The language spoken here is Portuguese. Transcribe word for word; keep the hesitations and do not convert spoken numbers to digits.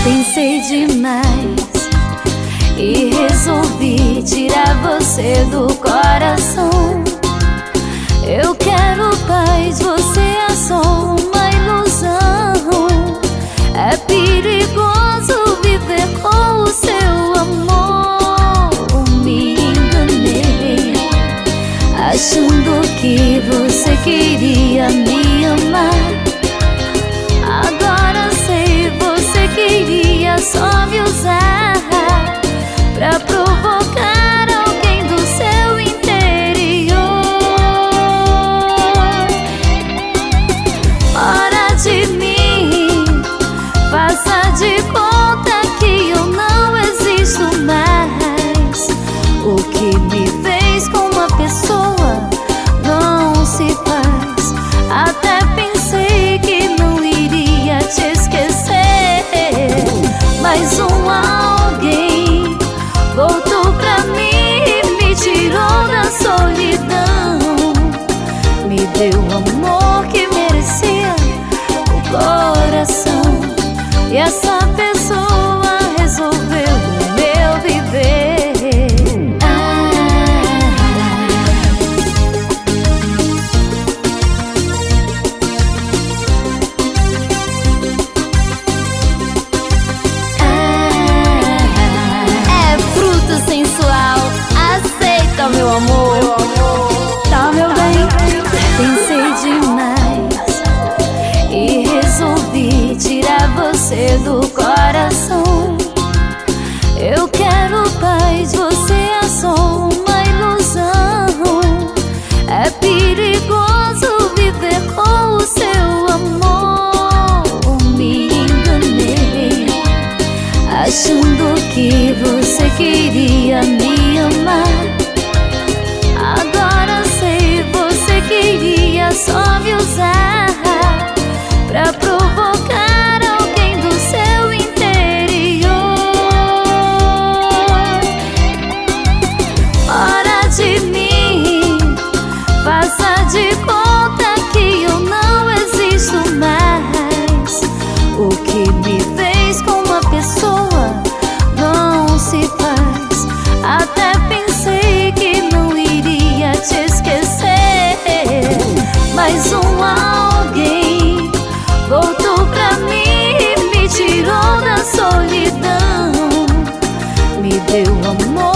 Pensei demais e resolvi tirar você do coração. Eu quero paz, você é só uma ilusão. É perigoso viver com o seu amor. Me enganei, achando que você queria me amar. Agora sei, você queria só me usar pra provocar alguém do seu interior. Fora de mim, faça de conta que eu não existo mais. O que me fez com uma pessoa não se faz. Até pensei que não iria te esquecer, mas um alguém voltou pra mim e me tirou da solidão. Me deu o amor que merecia o coração, e essa pessoa resolveu o meu viver. Ah, ah, é fruto sensual, aceita meu amor, meu amor. Tá, meu bem? Pensei demais e resolvi tirar você do coração. Eu quero paz, você é só uma ilusão. É perigoso viver com o seu amor. Me enganei, achando que você queria me amar. Agora sei, você queria só me usar pra provocar alguém do seu interior. Fora de mim, faça de conta que eu não existo mais. O que me fez com uma pessoa não se faz. Até pensei que não iria te esquecer, mas um alguém voltou pra mim e me tirou da solidão. Me deu amor